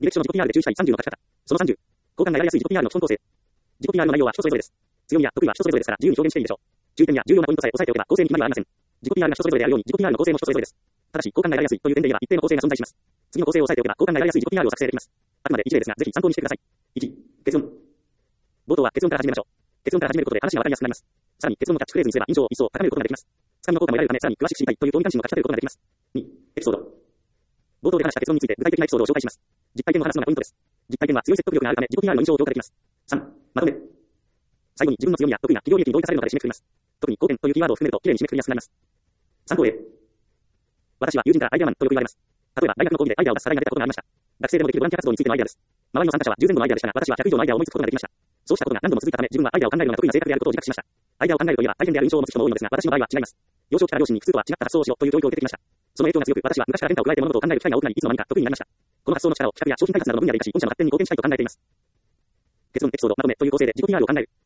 履歴書の自己 PR で注意したい30の書き方。その30。好感が得られやすい自己 PR の基本構成。自己 PR の内容は人それぞれです。強みや得意は人それぞれですから自由に表現していいでしょう。注意点や重要なポイントさえ押さえておけば構成に決まりはありません。自己 PR が人それぞれであるように自己 PR の構成も人それぞれです。ただし、好感が得られやすいという点で言えば一定の構成が存在します。次の構成を押さえておけば好感が得られやすい自己 PR を作成できます。あくまで一例ですが、ぜひ参考にしてください。1、結論。冒頭は結論から始めましょう。結論から始めることで話がわかりやすくなります。さらに結論のキャッチフレーズにすれば印象を一層高めることができます。つかみの効果も得られるため、さらに詳しく知りたいという興味関心をかき立てることができます。2、エピソード。冒頭で話した結論について具体的なエピソードを紹介します。実体験を話すのがポイントです。実体験は強い説得力があるため自己 PR の印象を強化できます。3、まとめ。最後に自分の強みや得意な企業利益に同意されるのかで締めくくります。特に貢献というキーワードを含めるときれいに締めくくりやすくなります。参考例。私は友人からアイデアマンとよく言われます。例えば大学の講義でアイデアを出す課題が出たことがありました。学生でもできるボランティア活動についてのアイデアです。周りの参加者は10前後のアイデアでしたが、私は100以上のアイデアを思いつくことができました。そうしたことが何度も続いたため、自分はアイデアを考えるのが得意な性格であることを自覚しました。アイデアを考えるといえば大変である印象を持つ人も多いのですが、私の場合は違います。幼少期から両親に普通とは違った発想をしろという教育を受けてきました。その影響が強く、私は昔から変化を加えて物事を考える機会が多くなり、いつの間にか得意になりました。この発想の力を企画や商品開発などの分野で活かし、御社の発展に貢献したいと考えています。結論エピソードまとめという構成で自己 PR を考える。